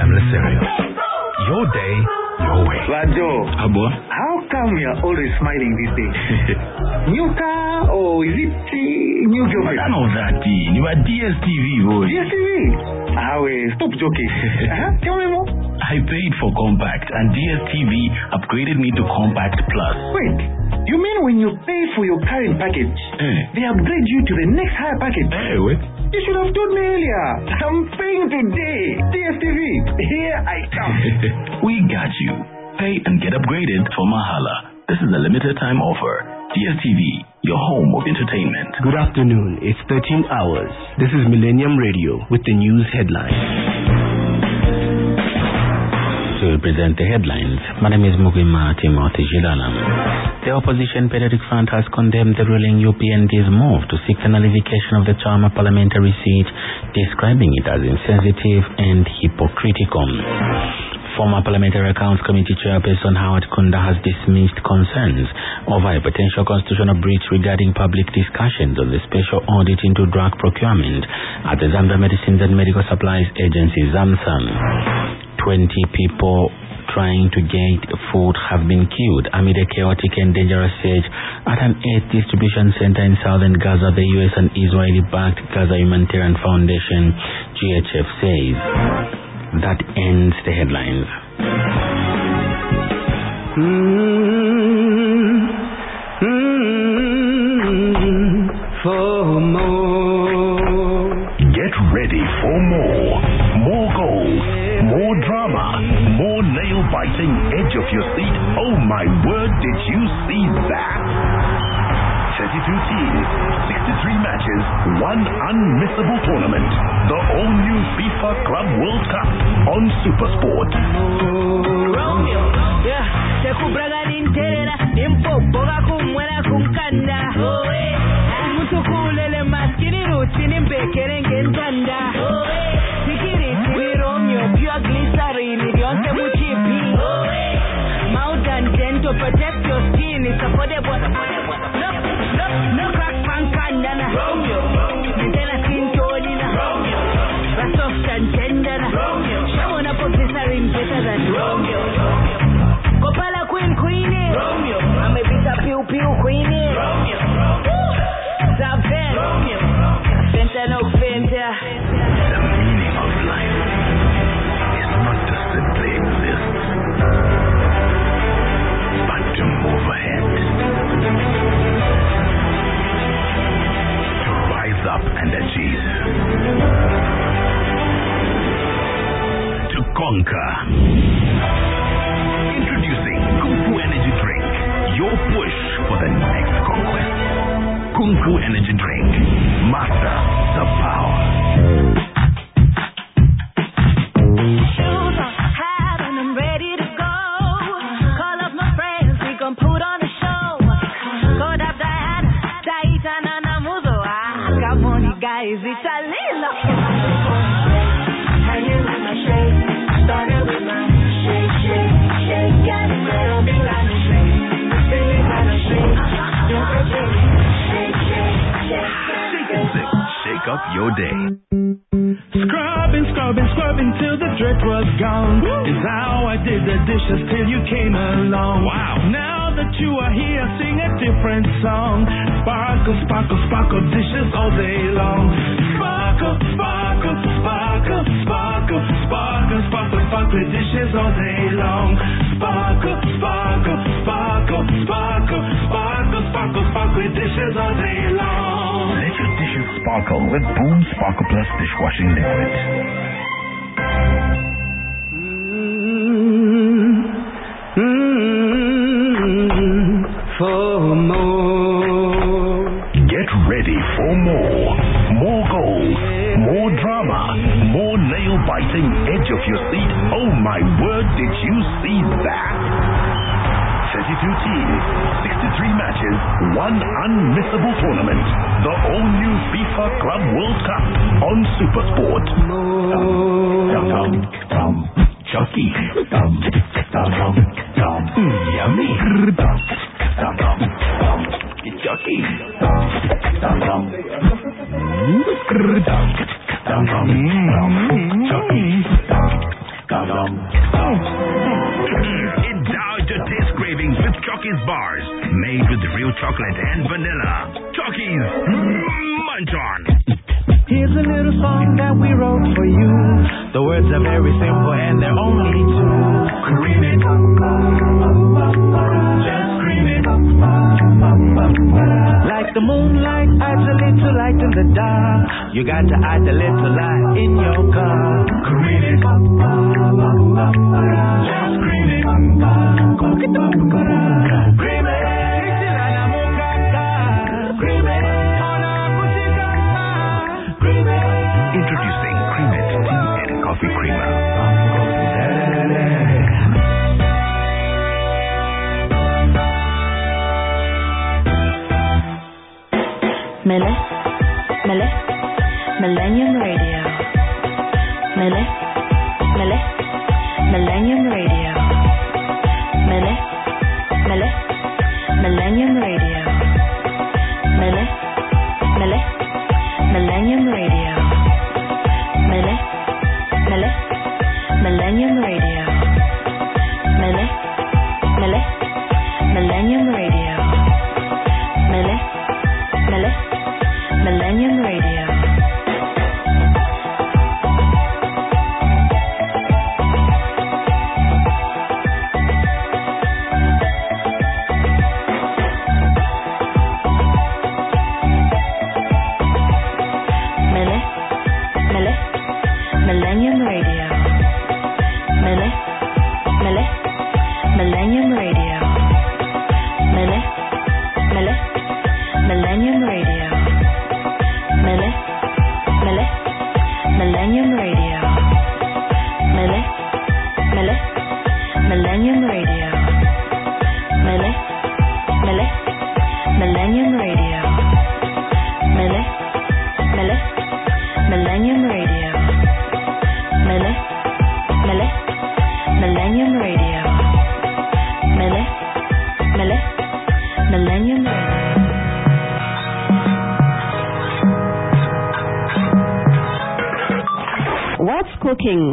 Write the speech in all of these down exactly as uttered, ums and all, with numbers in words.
family cereal. Your day, your way. Rajo, Abo? how come you're always smiling these days? New car or is it uh, new girlfriend? I know that. You are D S T V, boy. D S T V? Ah, wait, stop joking. uh-huh. Tell me more. I paid for Compact and D S T V upgraded me to Compact Plus. Wait, you mean when you pay for your current package, Eh. they upgrade you to the next higher package? Hey, wait. You should have told me earlier. I'm paying today. D S T V, here I come. We got you. Pay and get upgraded for Mahala. This is a limited time offer. D S T V, your home of entertainment. Good afternoon. It's thirteen hours. This is Millennium Radio with the news headlines. To present the headlines, my name is Mugima Timothy Jilalam. The opposition Patriotic Front has condemned the ruling U P N D's move to seek the nullification of the Chama parliamentary seat, describing it as insensitive and hypocritical. Former Parliamentary Accounts Committee Chairperson Howard Kunda has dismissed concerns over a potential constitutional breach regarding public discussions on the special audit into drug procurement at the Zambia Medicines and Medical Supplies Agency, ZAMSA. twenty people trying to get food have been killed amid a chaotic and dangerous siege at an aid distribution center in southern Gaza, the U S and Israeli-backed Gaza Humanitarian Foundation, G H F, says. That ends the headlines. Mm-hmm. Mm-hmm. For more. Get ready for more. More goals, more drama, more nail-biting edge of your seat. Oh my word, did you see that? thirty-two teams, sixty-three matches, one unmissable tournament. The all-new FIFA Club World Cup on Supersport. Romeo, yeah, Sekubraga Ninterera, Impo, Boga Kumwena Kumkanda, Mutukulele Maskini Rutin in Bekering and Tanda, Sikiri, Siri Romeo, pure glycerin, Yonte Muchipi, Mountain Ten to protect your skin is affordable. No crack pankandana Romeo Nitena Quintonina Romeo Rasoft and tender Romeo Shamona Professorin better than Romeo Kopala Queen Queenie Romeo I'm a bit of pew pew Queenie Romeo Zaven Romeo Fenta no Fenta. The meaning of life is not to simply exist, but to move ahead. Up and achieve. To conquer. Introducing Kung Fu Energy Drink. Your push for the next conquest. Kung Fu Energy Drink. Master the power. Shoes on, hat on, I'm ready to go. Call up my friends, we gon' put on a show. Go up Diana, Diana Namuzo. Guys, it's a little hanging with my shake, started with my shake, shake, shake, got it right on me like a shake, feeling like a shake, don't shake, shake, shake, shake, Shake and sip, shake up your day. Scrubbing, scrubbing, scrubbing till the dirt was gone. Is how I did the dishes till you came along. Wow. Now that you are here, sing a different song. Sparkle, sparkle, sparkle dishes all day long. Sparkle, sparkle, sparkle, sparkle, sparkle, sparkle, sparkle dishes all day long. Sparkle, sparkle, sparkle, sparkle, sparkle, sparkle, sparkle dishes all day long. Let your dishes sparkle with Boom Sparkle Plus dishwashing liquid. Mm-hmm. For more. Get ready for more. More goals, more drama, more nail-biting edge of your seat. Oh my word, did you see that? thirty-two teams, sixty-three matches, one unmissable tournament. The all-new FIFA Club World Cup on Supersport. Dum, dum, dum, Chucky. Dum, dum, dum, dum, yummy. Dum, dum, dum, dum, Chucky. Dum, dum, dum, dum, dum, dum, Chucky. Dum, dum, yum. Indulge your taste cravings with Chockies bars, made with real chocolate and vanilla. Chockies, munch on. Here's a little song that we wrote for you. The words are very simple and they're only two. Cream it, just cream it. Like the moonlight adds a little light in the dark. You got to add a little light in your car. Cream it, just cream it. Cream it. Introducing Cream It Tea and Coffee Creamer. Mele, Mele, Millennium Radio. Mele, Mele, Millennium Radio. Mele, Mele, Millennium Radio. Mele, Mele, Millennium Radio. Mele, Mele, Millennium Radio. Mele, Mele, Millennium Radio. Mele, Mele, Millennium Radio. Mele, Mele, Millennium Radio. Mele, Mele, Millennium Radio. Mele, Mele, Millennium Radio. Mele, Mele, Millennium Radio. Mele, Mele, Millennium Radio. Mele, Mele, Millennium Radio. Mele, Mele, Millennium Radio. Mele, Mele, Millennium Radio. Mele, Mele, Millennium Radio. What's cooking?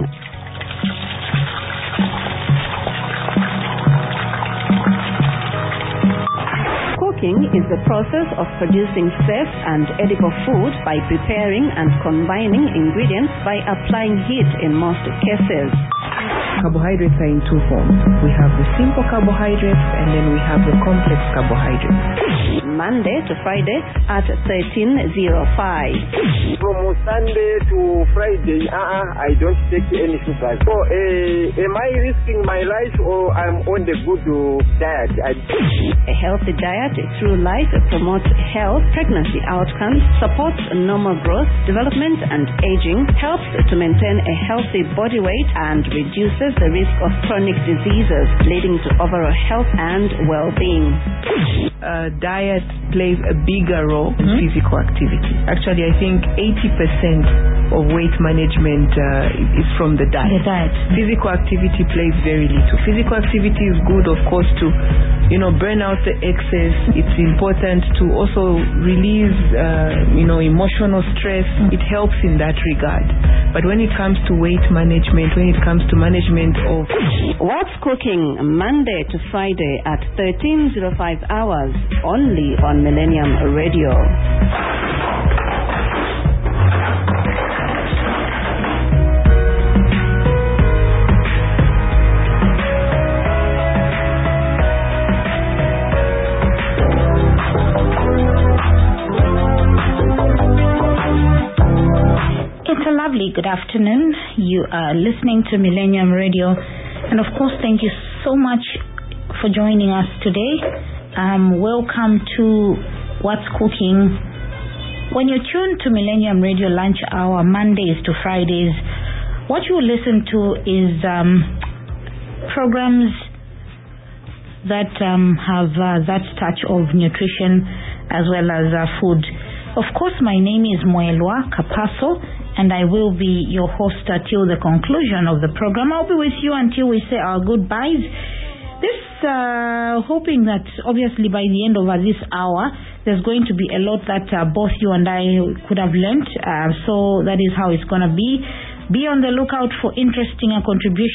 Cooking is the process of producing safe and edible food by preparing and combining ingredients by applying heat in most cases. Carbohydrates are in two forms. We have the simple carbohydrates and then we have the complex carbohydrates. Monday to Friday at thirteen oh five. From Sunday to Friday, uh-uh, I don't take any sugar. So, uh, am I risking my life or I'm on the good uh, diet? I... A healthy diet through life promotes health, pregnancy outcomes, supports normal growth, development and aging, helps to maintain a healthy body weight and reduces the risk of chronic diseases, leading to overall health and well-being. Uh, diet plays a bigger role in mm-hmm. physical activity. Actually, I think eighty percent of weight management uh, is from the diet. The diet. Physical activity plays very little. Physical activity is good, of course, to you know burn out the excess. It's important to also release uh, you know emotional stress. Mm-hmm. It helps in that regard. But when it comes to weight management, when it comes to management of What's Cooking, Monday to Friday at thirteen oh five hours, only on Millennium Radio. It's a lovely good afternoon. You are listening to Millennium Radio, and of course, thank you so much for joining us today. Um, welcome to What's Cooking. When you tune to Millennium Radio Lunch Hour, Mondays to Fridays, what you listen to is um, programs that um, have uh, that touch of nutrition as well as uh, food. Of course, my name is Moelwa Kapaso, and I will be your host until the conclusion of the program. I'll be with you until we say our goodbyes. This, uh, hoping that obviously by the end of uh, this hour, there's going to be a lot that uh, both you and I could have learned. Uh, so that is how it's going to be. Be on the lookout for interesting uh, contributions.